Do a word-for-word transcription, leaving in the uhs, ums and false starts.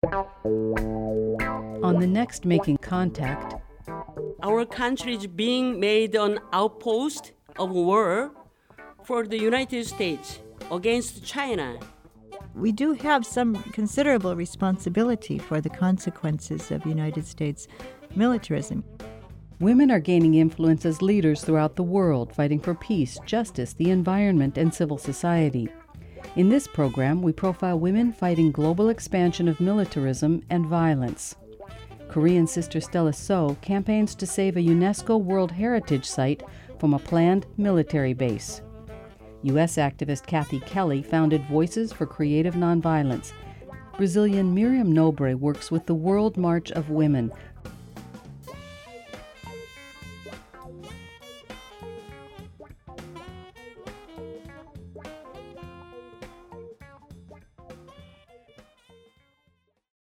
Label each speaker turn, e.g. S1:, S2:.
S1: On the next Making Contact,
S2: our country is being made an outpost of war for the United States against China.
S3: We do have some considerable responsibility for the consequences of United States militarism.
S1: women are gaining influence as leaders throughout the world, fighting for peace, justice, the environment, and civil society. In this program, we profile women fighting global expansion of militarism and violence. Korean sister Stella So campaigns to save a UNESCO World Heritage Site from a planned military base. U S activist Kathy Kelly founded Voices for Creative Nonviolence. Brazilian Miriam Nobre works with the World March of Women,